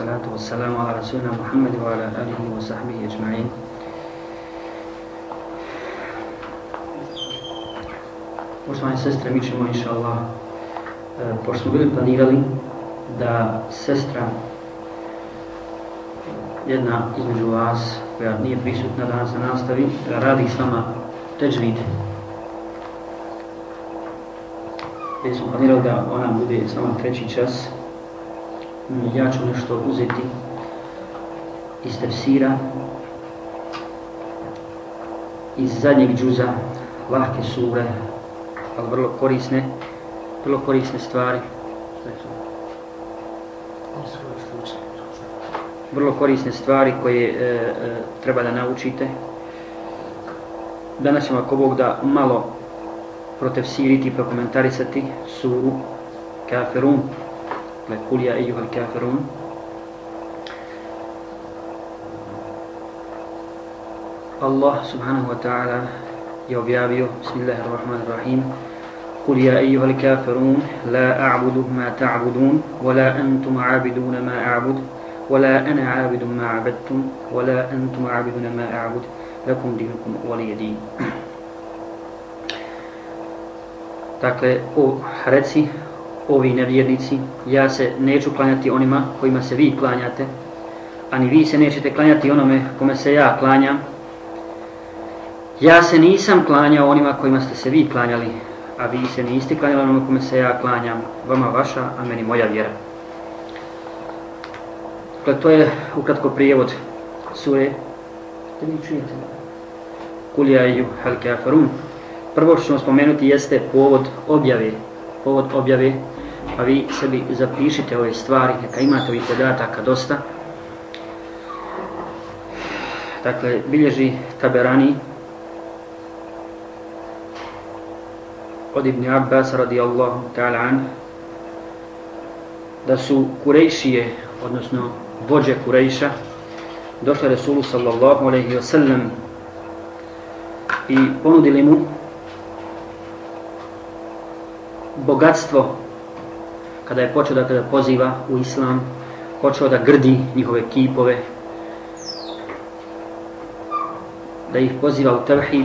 والصلاة والسلام على رسولنا محمد وعلى آله وصحبه أجمعين. Poštovane sestre, mi ćemo inša Allah, pošto smo bili planirali da sestra, jedna između vas koja nije prisutna danas na nastavi, radi s vama teđvid. Gdje smo planirali da ona bude s vama 3. čas. Ja ću nešto uzeti iz tefsira, iz zadnjeg džuza, lahke sure, ali vrlo korisne stvari. Vrlo korisne stvari koje treba da naučite. Danas ćemo, ako Bog da, malo protefsiriti i prokomentarisati suru Kafirun. Kul ja ejuhal kafirun. Allah subhanahu wa ta'ala je objavio, bismillahirrahmanirrahim, Kul ja ejuhal kafirun, la a'budu ma ta'budun, wa la antum a'abiduna ma a'bud, wa la ana a'abidun ma a'badtum, wa la antum a'abiduna ma a'bud, lakum dinukum waliya din. Dakle, reci, ovi nevjernici, ja se neću klanjati onima kojima se vi klanjate, a ni vi se nećete klanjati onome kome se ja klanjam. Ja se nisam klanjao onima kojima ste se vi klanjali, a vi se niste klanjali onome kome se ja klanjam, vama vaša, a meni moja vjera. Dakle, to je ukratko prijevod sure. Kul ja ejuhal kafirun. Prvo što ćemo spomenuti jeste povod objave, pa vi sebi zapišite ove stvari, neka imate ovih podataka dosta. Dakle, bilježi Taberani od Ibn Abbas radijallahu ta'ala an, da su Kurejšije, odnosno vođe Kurejša, došle Resulu sallallahu alaihi wa sallam i ponudili mu bogatstvo kada je počeo da poziva u islam, počeo da grdi njihove kipove, da ih poziva u tevhid.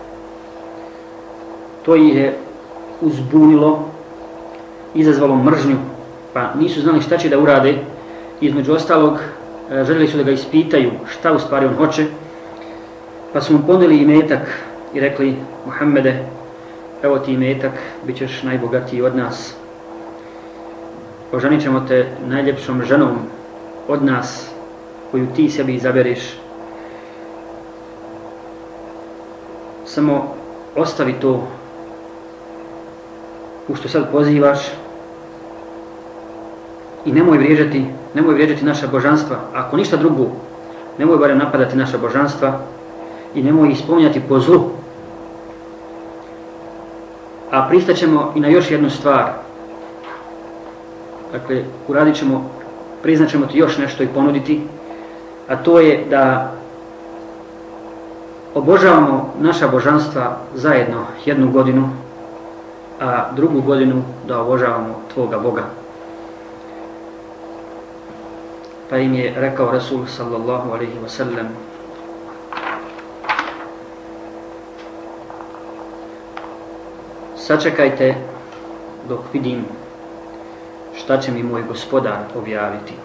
To ih je uzbunilo, izazvalo mržnju, pa nisu znali šta će da urade. Između ostalog, željeli su da ga ispitaju šta u stvari on hoće, pa su mu ponudili imetak i rekli: Muhammede, evo ti imetak, bit ćeš najbogatiji od nas. Oženit ćemo te najljepšom ženom od nas, koju ti sebi izabereš. Samo ostavi to u što sad pozivaš i nemoj vrijeđati naša božanstva. Ako ništa drugo, nemoj barem napadati naša božanstva i nemoj ih spominjati po zlu. A pristaćemo i na još jednu stvar. Dakle, priznat ćemo ti još nešto i ponuditi, a to je da obožavamo naša božanstva zajedno 1 godinu, a 2 godinu da obožavamo tvoga Boga. Pa im je rekao Rasul sallallahu alaihi wa sallam: sačekajte dok vidim šta će mi moj gospodar objaviti.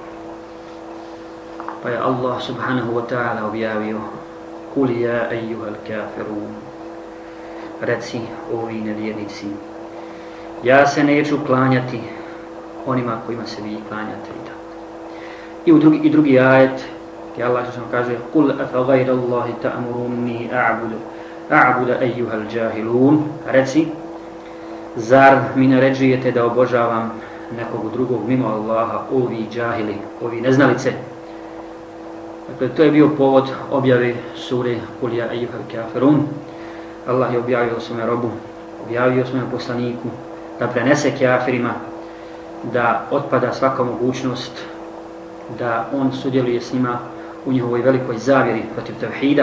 Pa je Allah subhanahu wa ta'ala objavio: Kul ja ejuhal kafirun. Reci, ovi nevjernici, ja se neću klanjati onima kojima se vi klanjate. I drugi ajet gdje Allah kaže: Kul afa gajra Allahi ta'muruni a'budu ejuhal džahilun. Reci, zar mi naređujete da obožavam nekog drugog mimo Allaha, ovi džahili, ovi neznalice? Dakle, to je bio povod objave sure Kul ja ejuhal kafirun. Allah je objavio svome robu, objavio svome poslaniku da prenese kafirima da otpada svaka mogućnost da on sudjeluje s njima u njihovoj velikoj zavjeri protiv tevhida.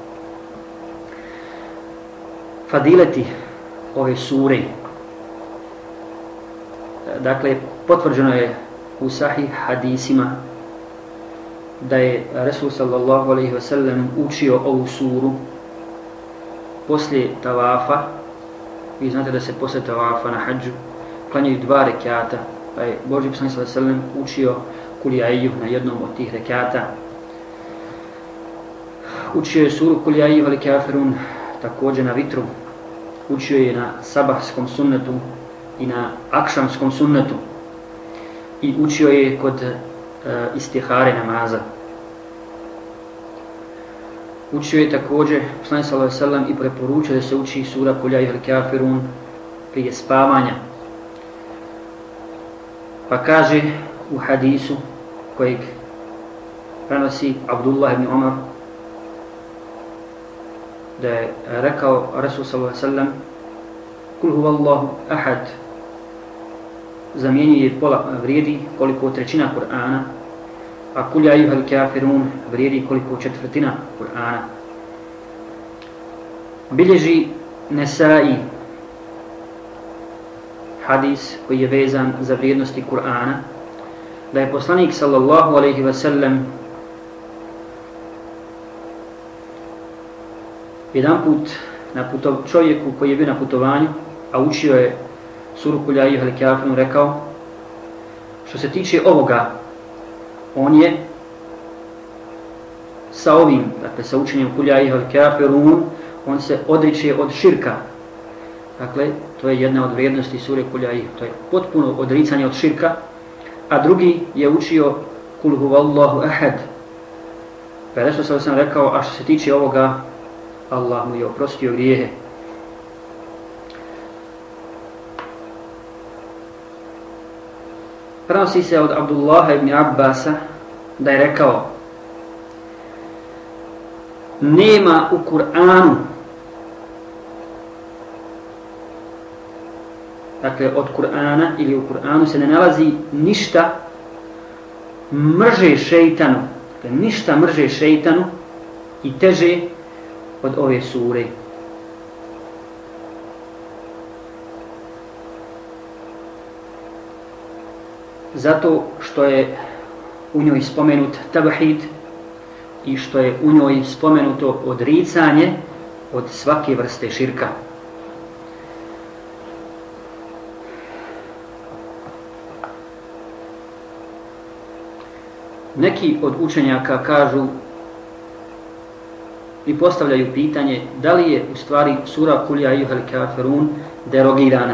Fadileti ove sure, dakle, potvrđeno je u sahih hadisima da je Resul sallallahu alejhi ve sellem učio ovu suru poslije tavafa. Vi znate da se poslije tavafa na hadžu klanjaju 2 rekata, pa je Božji poslanik sallallahu alejhi ve sellem učio Kul ja eyyuha na jednom od tih rekata. Učio je suru Kul ja eyyuhal kafirun također na vitru. Učio je na sabahskom sunnetu i na akšamskom sunnetu. I učio je kod istihare namaza. Učio je također poslanik sallallahu alejhi ve sellem i preporučio da se uči sura Kul ja eyyuhal kafirun prije spavanja. Pa kaže u hadisu kojeg prenosi Abdullah ibn Umar da je rekao Rasul sallallahu alejhi ve sellem Kul huvallahu ahad zamjenjuje vrijedi koliko trećina Kur'ana, a Kul ja eyyuhal kafirun vrijedi koliko četvrtina Kur'ana. Bilježi Nesai hadis koji je vezan za vrijednosti Kur'ana, da je poslanik sallallahu alejhi ve sellem jedan put čovjeku koji je bio na putovanju, a učio je suru Kul ja eyyuhal kafirun, rekao: što se tiče ovoga, on je sa ovim, dakle sa učenjem Kul ja eyyuhal kafirun, on se odriče od širka. Dakle, to je jedna od vrijednosti sure Kul ja eyyuhal, to je potpuno odricanje od širka. A drugi je učio Kul huvallahu ahad. Pa je Resul sallallahu alejhi ve sellem rekao: a što se tiče ovoga, Allah mu je oprostio grijehe. Prenosi se od Abdullaha ibn Abbasa da je rekao: nema u Kur'anu, dakle od Kur'ana ili u Kur'anu se ne nalazi ništa mrže šejtanu, dakle ništa mrže šejtanu i teže od ove sure. Zato što je u njoj spomenut tavhid i što je u njoj spomenuto odricanje od svake vrste širka. Neki od učenjaka kažu i postavljaju pitanje da li je u stvari sura Kul ja eyyuhal kafirun derogirana.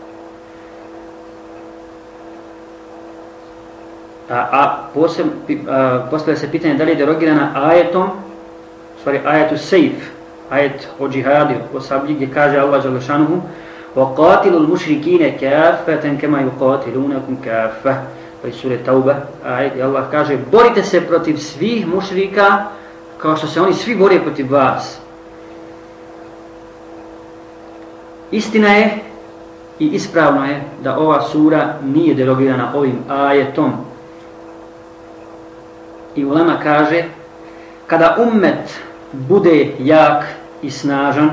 Postavlja se pitanje da li je derogirana ajetom, u stvari ajetu sejf, ajet o džihadu, o sablji, gdje kaže Allah dželle šanuhu: وَقَاتِلُوا الْمُشْرِكِينَ كَافَّةً كَمَا يُقَاتِلُونَكُمْ كَافَّةً. Pa je sure Tauba, ajet, i Allah kaže: borite se protiv svih mušrika kao što se oni svi bore protiv vas. Istina je i ispravno je da ova sura nije derogirana ovim ajetom. I ulema kaže, kada ummet bude jak i snažan,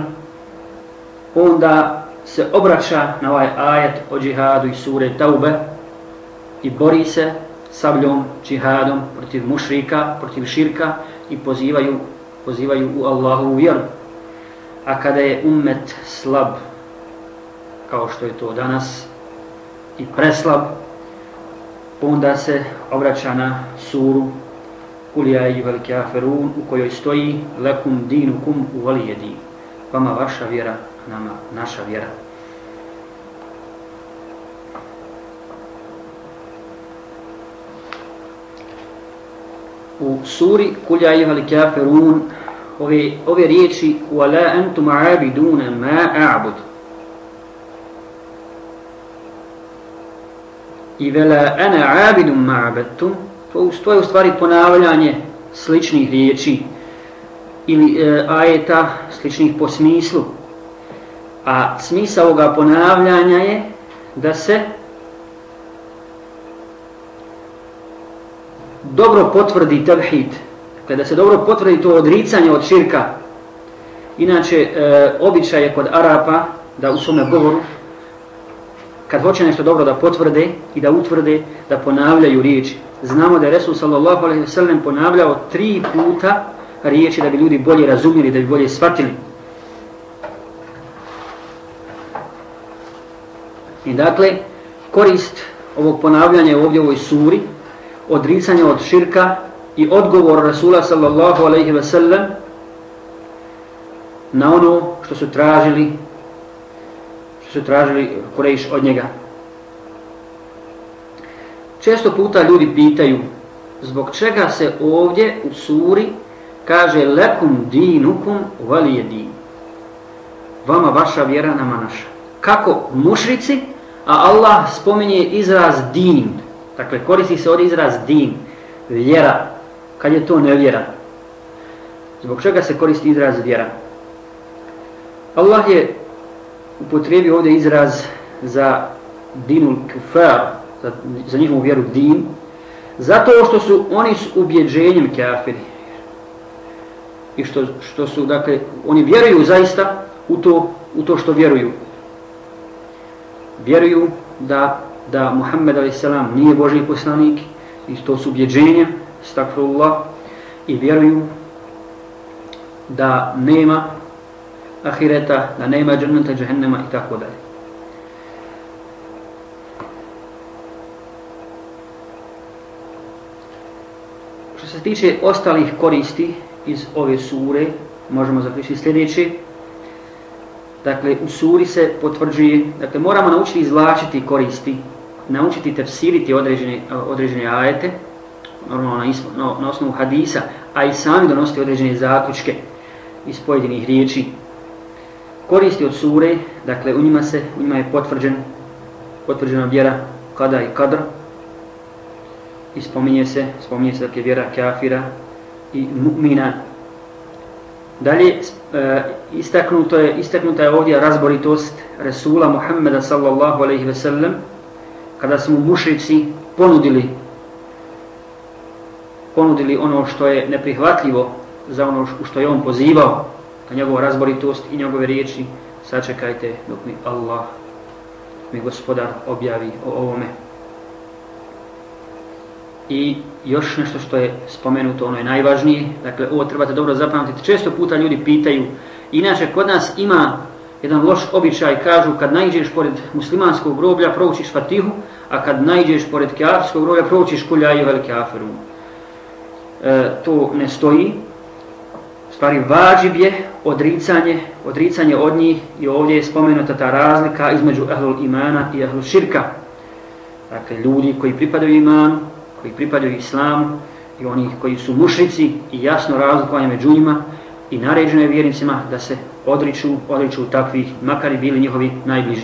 onda se obraća na ovaj ajet o džihadu iz sure Taube i bori se sabljom, džihadom protiv mušrika, protiv širka i pozivaju u Allahovu vjeru. A kada je ummet slab, kao što je to danas, i preslab, onda se obraća na suru Kul ja eyyuhal kafirun, u kojoj stoji: lekum dinukum waliya din. Vama vaša vjera, nama naša vjera. U suri Kul ja eyyuhal kafirun ove riječi wala antum aabiduna ma a'bud i vela ana aabidun ma abadtum, to je u stvari ponavljanje sličnih riječi ili ajeta sličnih po smislu. A smisao ovoga ponavljanja je da se dobro potvrdi tevhid, dakle da se dobro potvrdi to odricanje od širka. Inače, običaj je kod Arapa da u svome govoru kad hoće nešto dobro da potvrde i da utvrde, da ponavljaju riječi. Znamo da je Resul sallallahu alejhi ve sellem ponavljao 3 puta riječi da bi ljudi bolje razumjeli, da bi bolje shvatili. I dakle, korist ovog ponavljanja ovdje u ovoj suri, odricanje od širka i odgovor Rasula sallallahu alejhi ve sellem na ono što su tražili Kurejš od njega. Često puta ljudi pitaju zbog čega se ovdje u suri kaže lekum dinukum valije din. Vama vaša vjera, nama naša. Kako mušrici, a Allah spominje izraz din. Dakle, koristi se ovdje izraz din, vjera, kad je to nevjera. Zbog čega se koristi izraz vjera? Allah je upotrijebio ovdje izraz za dinul kufar, za njihovu vjeru din, zato što su oni s ubjeđenjem kafiri. I što su, dakle, oni vjeruju zaista u to što vjeruju. Vjeruju da Muhammed a.s. nije Božji poslanik, i to su ubjeđenja, stakfirullah, i vjeruju da nema ahireta, da nema dženneta, džehennema i tako dalje. Što se tiče ostalih koristi iz ove sure, možemo zaključiti sljedeće. Dakle, u suri se potvrđuje, dakle, moramo naučiti izvlačiti koristi, naučiti tefsiriti određene ajete, normalno na osnovu hadisa, a i sami donositi određene zaključke iz pojedinih riječi. Koristi od sure, dakle, u njima je potvrđena vjera kada i kadr, i spominje se dakle, vjera kafira i mu'mina. Dalje, istaknuta je ovdje razboritost Resula Muhammeda sallallahu alejhi ve sellem, kada su mu mušrici ponudili ono što je neprihvatljivo za ono u što je on pozivao, a njegova razboritost i njegove riječi: sačekajte dok mi Allah, mi Gospodar, objavi o ovome. I još nešto što je spomenuto, ono je najvažnije, dakle, ovo trebate dobro zapamtiti. Često puta ljudi pitaju, inače kod nas ima jedan loš običaj, kažu kad naiđeš pored muslimanskog groblja proučiš Fatihu, a kad naiđeš pored kafirskog groblja proučiš Kul ja ejuhel kafirun. To ne stoji. Stvari, vađib je odricanje od njih, i ovdje je spomenuta ta razlika između ehlul imana i ehlul širka. Dakle, ljudi koji pripadaju imanu, koji pripadaju islamu, i oni koji su mušrici, i jasno razlikovanje među njima, i naređeno je vjernicima da se odriču takvih, makar i bili njihovi najbliži.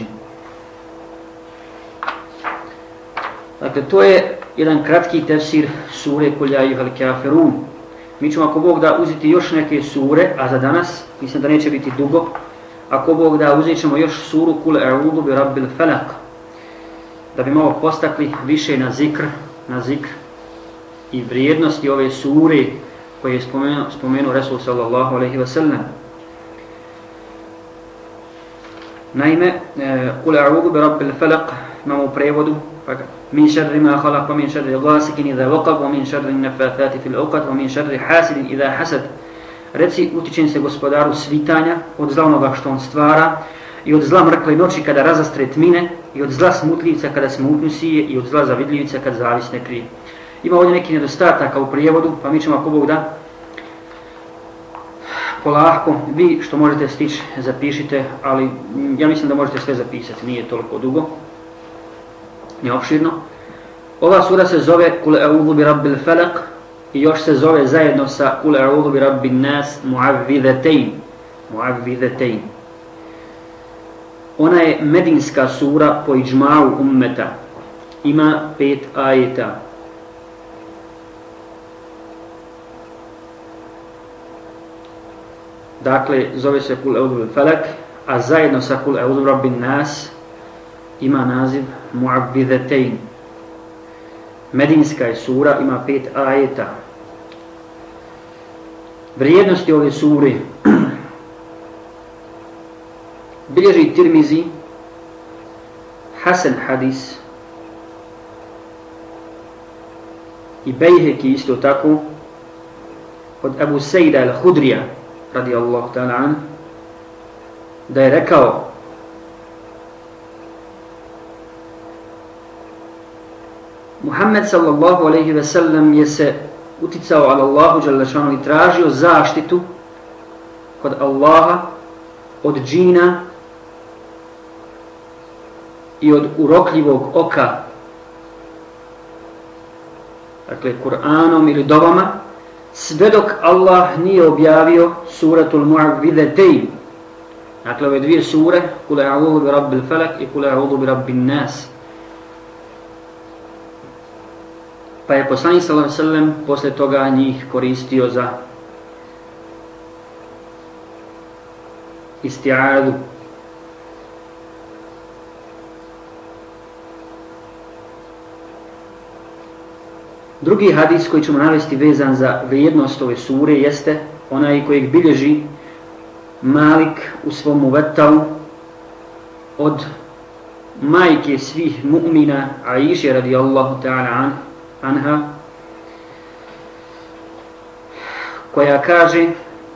Dakle, to je jedan kratki tefsir sure Kul ja ejuhel kafirun. Mi ćemo, ako Bog da, uzeti još neke sure, a za danas, mislim da neće biti dugo, ako Bog da, uzet ćemo još suru Kul a'udhu bi rabbil falaq, da bi malo postakli više na zikr i vrijednosti ove sure koje je spomenuo Resul sallallahu alejhi ve sellem. Naime, Kul a'udhu bi rabbil falaq imamo u prevodu: min šarri ma khalaq, wa min šarri ghasikin idha waqab, wa min šarri nafathati fil uqad, wa min šarri hasidin idha hasad. Reci, utičem se Gospodaru svitanja, od zla onoga što on stvara, i od zla mrkle noći kada razastre tmine, i od zla smutljivca kada smutnju sije, i od zla zavidljivca kad zavis ne krije. Ima ovdje neki nedostataka u prijevodu, pa mi ćemo, ako Bog da, polako, vi što možete stići zapišite, ali ja mislim da možete sve zapisati, nije toliko dugo, nije opširno. Ova sura se zove Kul a'udhu bi rabbil falaq, i još se zove zajedno sa Kul a'udhu bi rabbin nas mu'avvidatein. Ona je medinska sura po iđma'u ummeta. Ima 5 ajeta. Dakle, zove se Kul a'udhu bil falaq, a zajedno sa Kul a'udhu bi rabbin nas ima naziv Mu'avvidatein. Medinska je sura, ima 5 ajeta. Vrijednosti ove sure bilježi Tirmizi, hasan hadis i Bejheki isto tako od Abu Sejda al-Hudrija radijallahu ta'ala an, da je rekao: Muhammed sallallahu alejhi ve sellem je se uticao ala Allahu dželle šanu i tražio zaštitu kod Allaha od džina i od urokljivog oka, dakle Kur'anom ili dovama, sve dok Allah nije objavio suratul Mu'awwidhatayn, dakle ove dvije sure, Kul a'udhu bi rabbil falak i Kul a'udhu bi rabbin nas. Pa je poslanik sallallahu alejhi ve sellem posle toga njih koristio za isti'adu. Drugi hadis koji ćemo navesti vezan za vrijednost ove sure jeste onaj kojeg bilježi Malik u svom Muvattau od majke svih mu'mina Aisha radijallahu ta'ala anha, koja kaže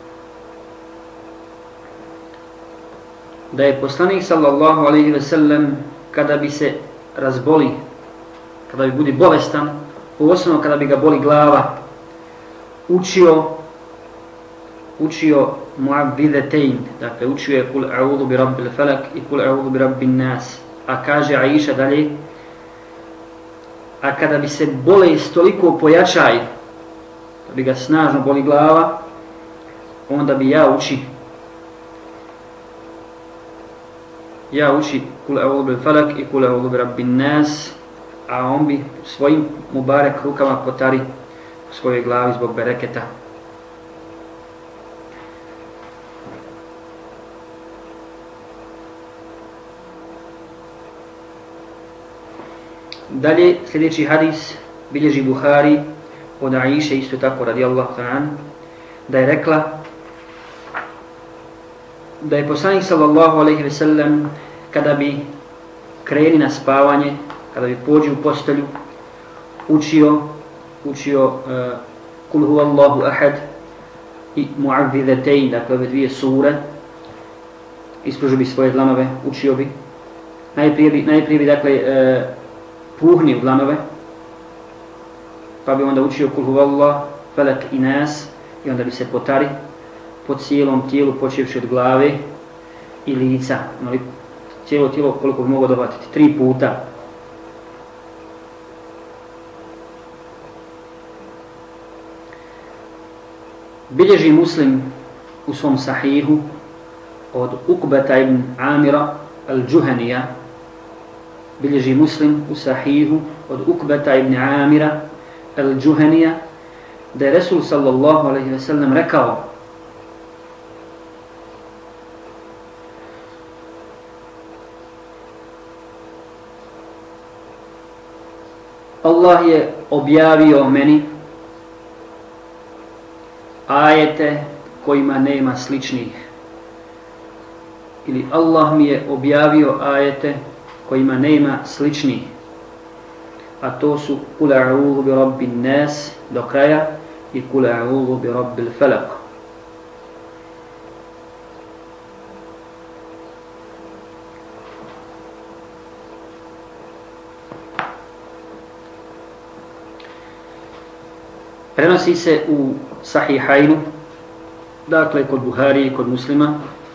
da je poslanik sallallahu alejhi ve sellem kada bi se razboli, kada bi budi bolestan, posebno kada bi ga boli glava, učio Mu'awwidhatayn, dakle učio je Kul a'udhu bi rabbil falak i Kul a'udhu bi rabbin nas. A kaže Aisha dalje: a kada bi se bolest toliko pojačaj, da bi ga snažno boli glava, onda bi ja uči Kul a'udhu bil falak i Kul a'udhu bi rabbin nas, a on bi svojim mubarek rukama potari u svojoj glavi zbog bereketa. Dalje, sljedeći hadis bilježi Buhari od Aisha isto tako radijallahu ta'ala, da je rekla da je poslanik sallallahu alejhi ve sellem kada bi kreni na spavanje, kada bi pođi u postelju, učio Kul huvallahu ahad i Mu'awwidhatayn, dakle ove dvije sure, ispružio bi svoje dlanove, učio bi. Najprije bi dakle puhni u dlanove, pa bi onda učio Kul huvallahu, falak i nas, i onda bi se potari po cijelom tijelu, počevši od glave i lica, cijelo tijelo koliko bi mogao dohvatiti, 3 puta. Bilježi Muslim u svom sahihu od Ukbeta ibn Amira al-Juhanija, bilježi Muslim u sahihu od Ukbeta ibn Amira al-Juhanija, da je Resul sallallahu alejhi ve sellem rekao: Allah je objavio meni ajete kojima nema sličnih, ili Allah mi je objavio ajete kojima nema sličnih, a to su Kul a'udhu bi rabbin nas do kraja i Kul a'udhu bi rabbil falak. Prenosi se u Sahihajnu, dakle kod Buhari i kod Muslima,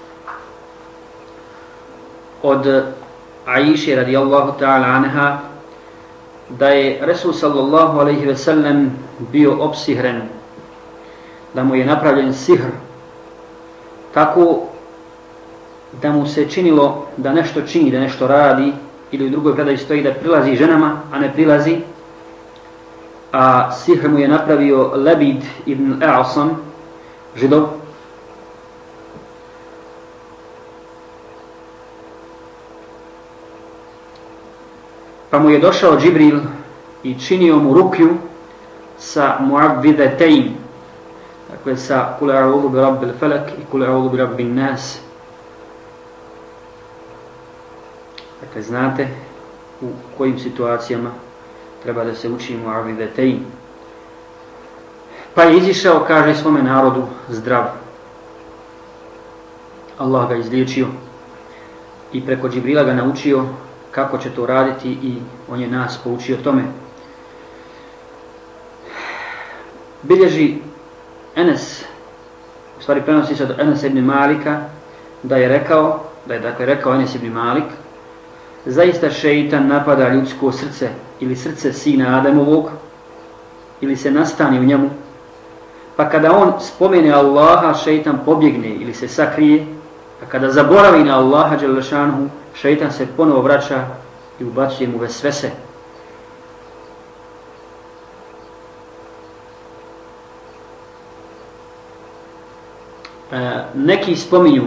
od Aisha radijallahu ta'ala anha, da je Resul sallallahu alejhi ve sellem bio opsihren, da mu je napravljen sihr, tako da mu se činilo da nešto čini, da nešto radi, ili u drugoj predaji stoji da prilazi ženama, a ne prilazi, a sihr mu je napravio Labid ibn A'sam, Židov. Pa mu je došao Džibril i činio mu ruklju sa Mu'awwidhatayn, dakle sa Kul a'udhu bi rabbil falak i Kul a'udhu bi rabbin nas. Dakle, znate u kojim situacijama treba da se uči mu'awidhatain. Pa je izišao, kaže svome narodu, zdrav. Allah ga izliječio i preko Džibrila ga naučio kako će to raditi i on je nas poučio tome. Bilježi Enes, u stvari prenosi se od Enes ibn Malika, da je rekao Enes ibn Malik, zaista šeitan napada ljudsko srce ili srce sina Adamovog ili se nastani u njemu, pa kada on spomene Allaha, šeitan pobjegne ili se sakrije, a kada zaboravi na Allaha dželle šanehu, šeitan se ponovo vraća i ubacuje mu vesvese. Neki spominju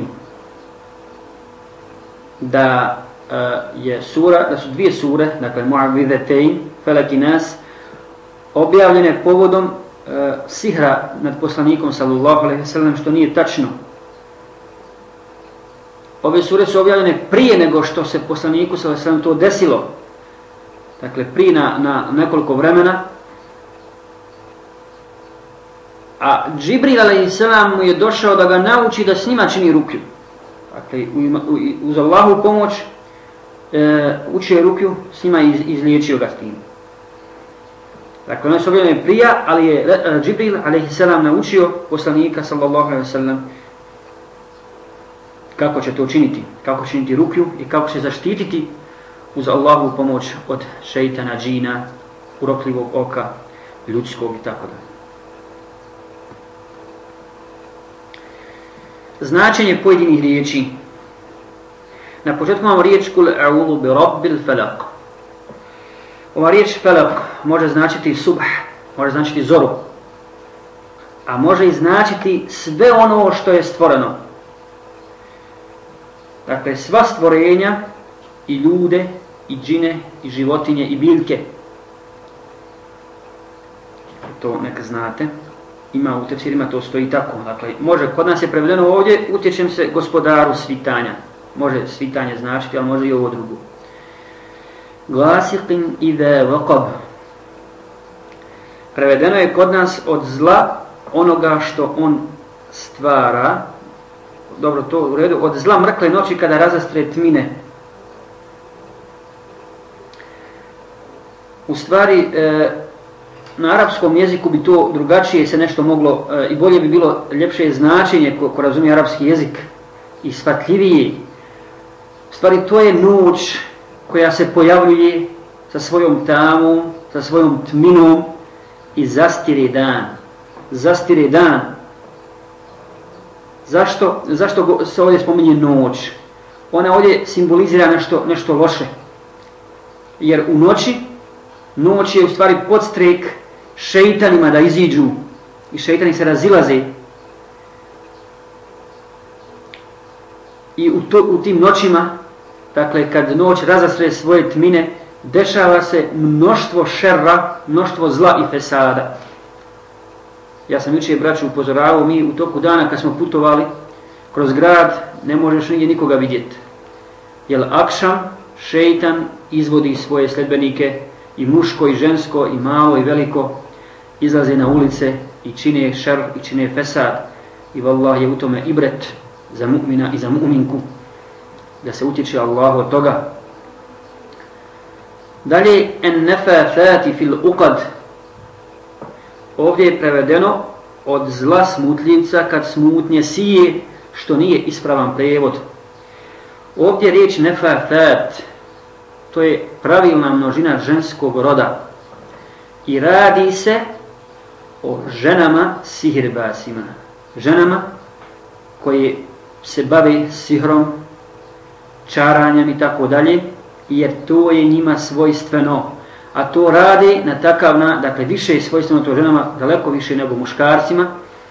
da su dvije sure, dakle Mu'awwidhatain, Falak i Nas, objavljene povodom sihra nad poslanikom sallallahu alejhi ve sellem, što nije tačno. Ove sure su objavljene prije nego što se poslaniku sallallahu alejhi ve sellem to desilo. Dakle, prije na nekoliko vremena. A Džibril alejselam mu je došao da ga nauči da s njima čini rukju. Dakle, uz Allahu pomoć učio rukju, s njima izliječio ga s tim. Dakle, one su objavljene prije, ali je Džibril alejselam naučio poslanika sallallahu alejhi ve sellem kako će to činiti, kako činiti rukju i kako će zaštititi uz Allahu pomoć od šejtana, džina, urokljivog oka, ljudskog i tako dalje. Značenje pojedinih riječi. Na početku imamo riječ kul a'udhu bi rabbil falaq. Ova riječ falaq može značiti subh, može značiti zoru, a može i značiti sve ono što je stvoreno. Dakle, sva stvorenja, i ljude, i džine, i životinje, i biljke. To neka znate. Ima u tefsirima, to stoji tako. Dakle, može, kod nas je prevedeno ovdje, utječem se gospodaru svitanja. Može svitanje značiti, ali može i ovo drugo. Glasiqin idha waqab. Prevedeno je kod nas od zla onoga što on stvara. Dobro, to u redu. Od zla mrkle noći kada razastre tmine. U stvari, na arapskom jeziku bi to drugačije se nešto moglo i bolje bi bilo ljepše značenje ko razumije arapski jezik i shvatljivije. U stvari, to je noć koja se pojavljuje sa svojom tamom, sa svojom tminom i zastire dan. Zastire dan. Zašto se ovdje spominje noć? Ona ovdje simbolizira nešto loše. Jer u noć je u stvari podstrek šejtanima da iziđu i šejtani se razilaze. I u tim noćima, dakle kad noć razastre svoje tmine, dešava se mnoštvo šerra, mnoštvo zla i fesada. Ja sam jučer braću upozoravao, mi u toku dana kad smo putovali kroz grad ne možeš nigdje nikoga vidjeti. Jer akšam šejtan izvodi svoje sledbenike i muško i žensko i malo i veliko izlaze na ulice i čine šer i čine fesad. I vallah je u tome ibret za mu'mina i za mu'minku da se utječe Allahu od toga. Dalje, en nefathati fil uqad. Ovdje je prevedeno od zla smutljivca kad smutnje sije, što nije ispravan prevod. Ovdje riječ nefathat, to je pravilna množina ženskog roda. I radi se o ženama sihirbasima. Ženama koje se bave sihrom, čaranjem i tako dalje, jer to je njima svojstveno. A to radi na takav, dakle više je svojstveno to ženama, daleko više nego muškarcima.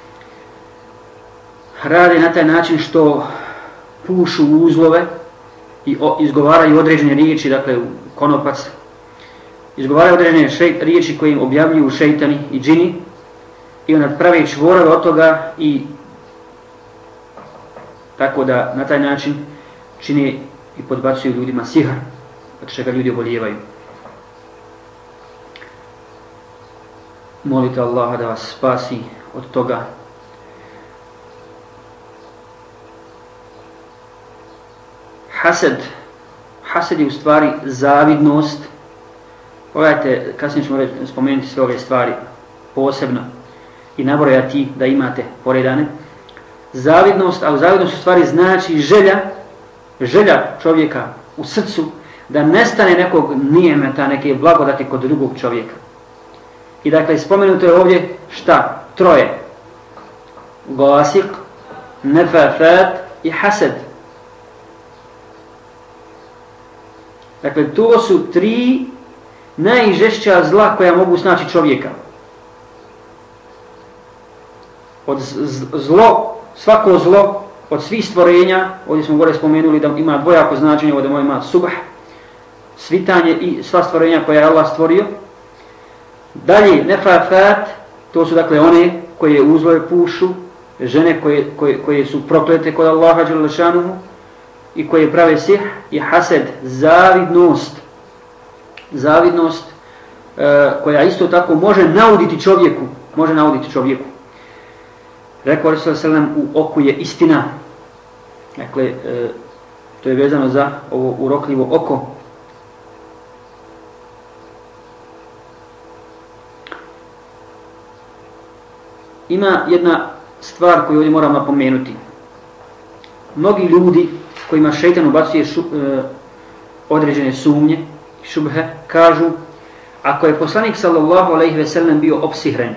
Radi na taj način što pušu uzlove i izgovaraju određene riječi, dakle konopac. Izgovaraju određene riječi koje im objavljuju šejtani i džini i onda prave čvorove od toga i tako da na taj način čine i podbacuju ljudima sihr. od čega ljudi obolijevaju. Molite Allaha da vas spasi od toga. Hased je u stvari zavidnost. Pogledajte, kasnije ćemo spomenuti sve ove stvari posebno i nabrojati da imate poredane. Zavidnost, a zavidnost u stvari znači želja čovjeka u srcu da nestane nekog nijemeta, neke blagodati kod drugog čovjeka. I dakle, spomenuto je ovdje šta? Troje. Gasiq, nefafat i hased. Dakle, to su tri najžešća zla koja mogu snaći čovjeka. Od svako zlo, od svih stvorenja, ovdje smo gore spomenuli da ima dvojako značenje, ovdje ima subh, svitanje i sva stvorenja koja je Allah stvorio. Dalje, nefafat, to su dakle one koje u zloje pušu, žene koje su proklete kod Allaha dželle šanuhu i koje prave sihr, i hased, zavidnost koja isto tako može nauditi čovjeku. Rekao Resul sallam, u oku je istina. Dakle, to je vezano za ovo urokljivo oko. Ima jedna stvar koju ovdje moram napomenuti. Mnogi ljudi kojima šejtan ubacuje određene sumnje, šubhe, kažu, ako je poslanik sallallahu alejhi ve sellem bio opsihren,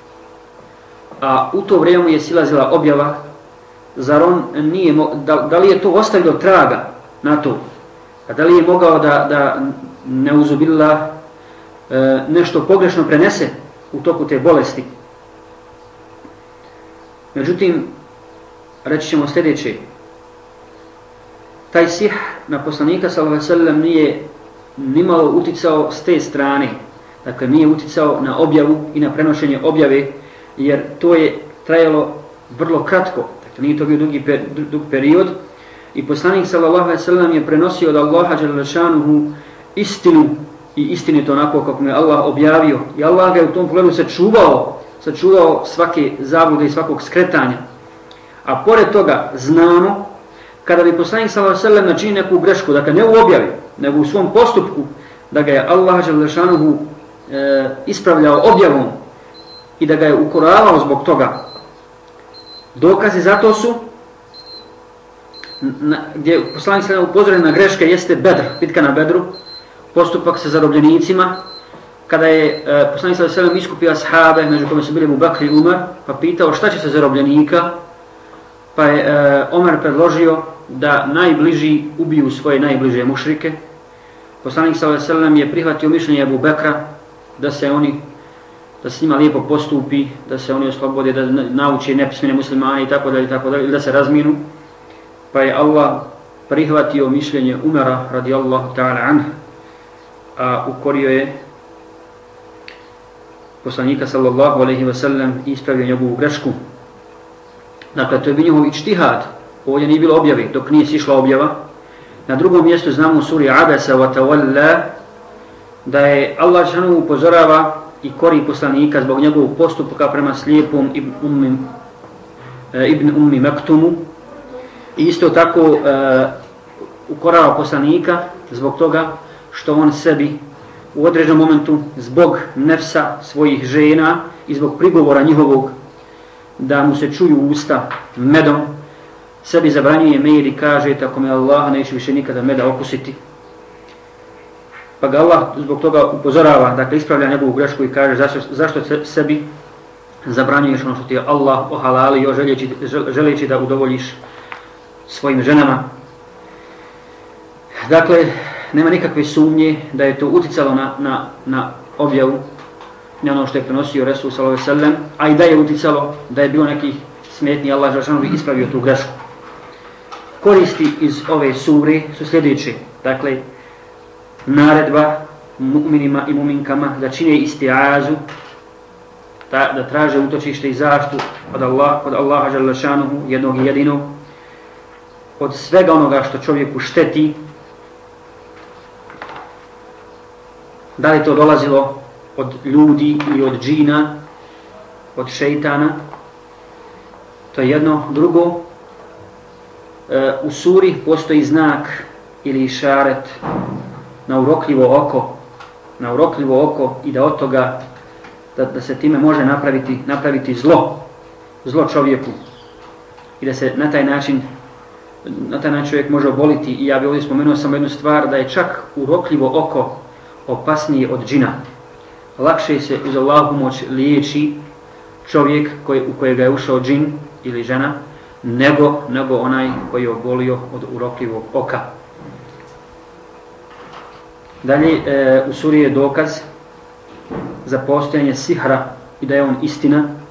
a u to vrijeme mu je silazila objava, zar on nije, da li je to ostavilo traga na to? A da li je mogao da neuzubillah nešto pogrešno prenese u toku te bolesti? Međutim, reći ćemo sljedeće. Taj sihr na poslanika sallallahu alejhi ve sellem nije nimalo uticao s te strane. Dakle, nije uticao na objavu i na prenošenje objave, jer to je trajalo vrlo kratko. Dakle, nije to bio dug period. I poslanik sallallahu alejhi ve sellem je prenosio od Allaha dželle šanuhu istinu i istinito onako kako mu je Allah objavio. I Allah ga je u tom pogledu sačuvao svake zablude i svakog skretanja. A pored toga znamo, kada bi poslanik sallallahu alejhi ve sellem načinio neku grešku, dakle ne u objavi, nego u svom postupku, da ga je Allah dželle šanuhu ispravljao objavom i da ga je ukoravao zbog toga. Dokazi za to su, gdje poslanik sallallahu upozoren na greške, jeste Bedr, bitka na Bedru, postupak sa zarobljenicima, kada je poslanik sallallahu alejhi ve sellem iskupio ashabe, među kojima su bili Abu Bakr i Umar, pa pitao šta će se zarobljenika, pa je Omer predložio da najbliži ubiju svoje najbliže mušrike. Poslanik sallallahu alejhi ve sellem je prihvatio mišljenje Abu Bekra da se s njima lijepo postupi, da se oni oslobode, da nauči nepismene muslimane i tako dalje, da se razminu. Pa je Allah prihvatio mišljenje Umara radijallahu ta'ala anhu, a ukorio je poslanika sallallahu alejhi ve sellem i ispravio njegovu grešku. Dakle, to je bio njihov ičtihad. Ovdje nije bilo objave, dok nije sišla objava. Na drugom mjestu znamo u suri Abasa wa tawalla da je Allah dželle upozorava i kori poslanika zbog njegovog postupka prema slijepom Ibn Ummi Maktumu. I isto tako ukorava poslanika zbog toga što on sebi u određenom momentu zbog nefsa svojih žena i zbog prigovora njihovog da mu se čuju usta medom, sebi zabranjuje med i kaže, tako me Allah, neće više nikada meda okusiti. Pa ga Allah zbog toga upozorava, dakle ispravlja njegovu grešku i kaže, zašto sebi zabranjuješ ono što ti je Allah ohalalio, želeći da udovoljiš svojim ženama. Dakle, nema nikakve sumnje da je to uticalo na objavu, na ono što je prenosio Resul sallallahu alejhi ve sellem, a i da je uticalo, da je bilo nekih smetnji, Allah dželle ispravio tu grešku. Koristi iz ove sure su sljedeće. Dakle, naredba mu'minima i mu'minkama da čine istiazu, da traže utočište i zaštitu od Allaha dželle šanuhu, jednog i jedinog, od svega onoga što čovjeku šteti, Da li to dolazilo od ljudi ili od džina, od šeitana, to je jedno. Drugo, u suri postoji znak ili išaret na urokljivo oko i da od toga da se time može napraviti zlo čovjeku i da se na taj način čovjek može oboliti. I ja bih ovdje spomenuo samo jednu stvar, da je čak urokljivo oko opasnije od džina. Lakše se uz Allahovu moć liječi čovjek u kojega je ušao džin ili žena, nego onaj koji je obolio od urokljivog oka. Dalje, u suri je dokaz za postojanje sihra i da je on istina,